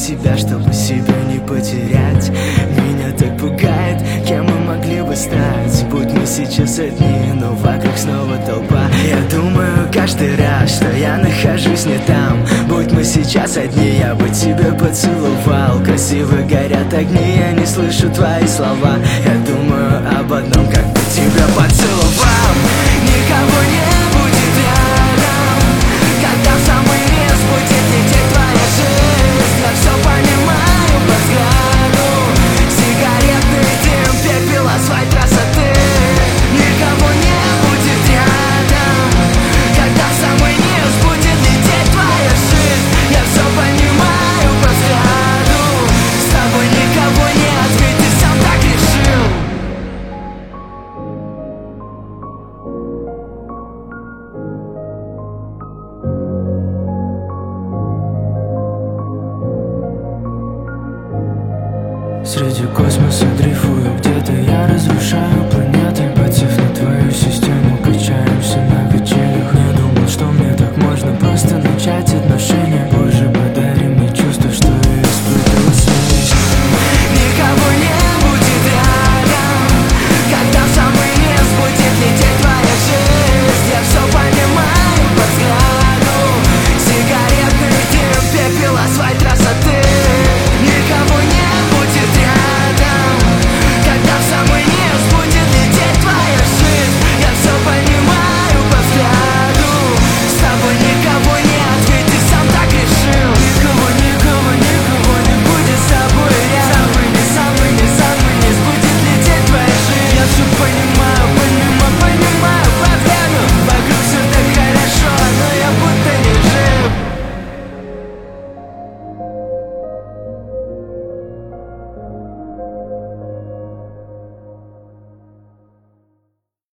себя, чтобы себя не потерять. Меня так пугает, кем мы могли бы стать, будь мы сейчас одни, но вокруг снова толпа. Я думаю каждый раз, что я нахожусь не там. Будь мы сейчас одни, я бы тебя поцеловал. Красиво горят огни, я не слышу твои слова. Я думаю об одном, как бы тебя поцеловал. Никого не будет рядом, когда в самый низ будет лететь твоя жизнь. Я все понимаю по взгляду, сигаретный дым, пепел, асфальт красоты. Никого не будет рядом, когда в самый низ будет лететь твоя жизнь. Я все понимаю по взгляду, с тобой никого нет, ведь ты сам так решил. Среди космоса дрейфую, где-то я разрушаю